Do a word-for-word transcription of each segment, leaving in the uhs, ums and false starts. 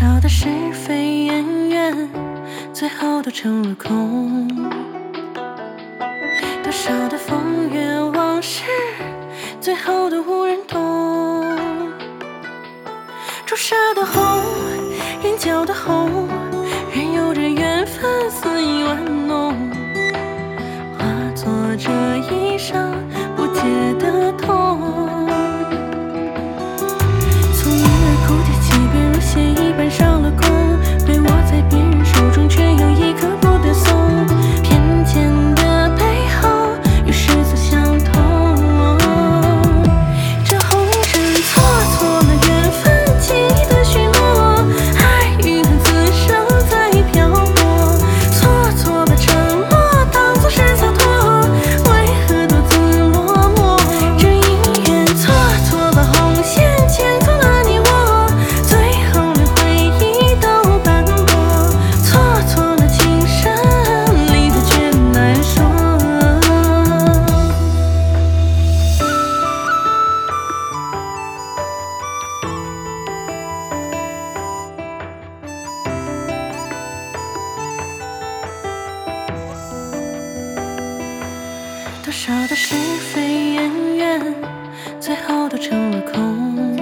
少的是非恩怨，最后都成了空。多少的风月往事，最后都无人懂。朱砂的红，眼角的红，任由这缘分肆意玩弄，化作这一生不解的痛。从一而哭的气便如血一般上了弓，被握在别人手中，却又一刻不得松。偏见的背后，与世俗相同。这红尘错错了缘分，记忆的许诺，爱与恨此生在漂泊。错错把沉默当作是洒脱，为何独自落寞？这姻缘错错把红线牵错了你我，最后连回忆都斑驳。错错了情深，离别却难说。多少的是非恩怨，最后都成了空。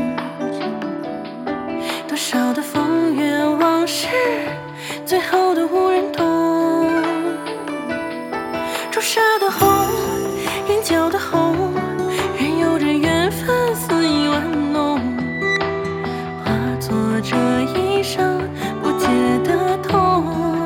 多少的风月往事，最后都无人懂。朱砂的红，眼角的红，任由这缘分肆意玩弄，化作这一生不解的痛。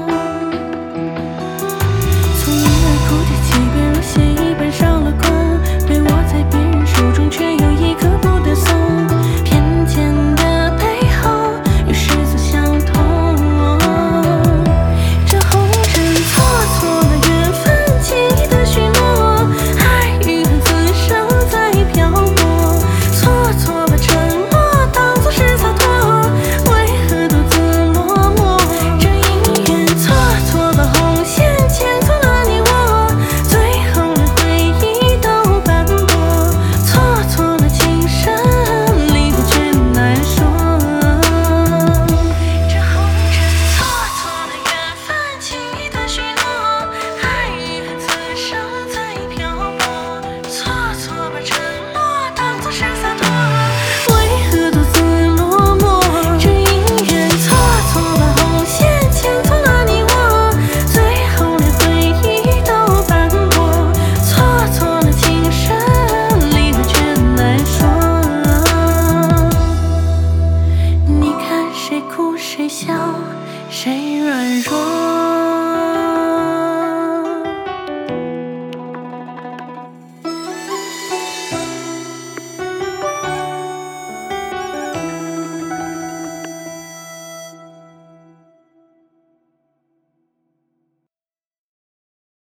从一而哭的气便如血一般上了弓，被握在别人手中，却又一刻不得松。偏见的背后，与世俗相同。这红尘错错了缘分，记忆的许诺，爱与恨此生在漂泊。错错把沉默当作是洒脱，为何独自落寞？这姻缘错错把红线牵错了你我，最后连回忆都斑驳。错错了情深，离别却难说。这红尘错错了缘分，记忆的许诺，爱与恨此生在漂泊。错错把沉默当作是洒脱，为何独自落寞？这姻缘错错把红线牵错了你我，最后连回忆都斑驳。错错了情深，离别却难说。你看谁哭谁笑，谁软弱？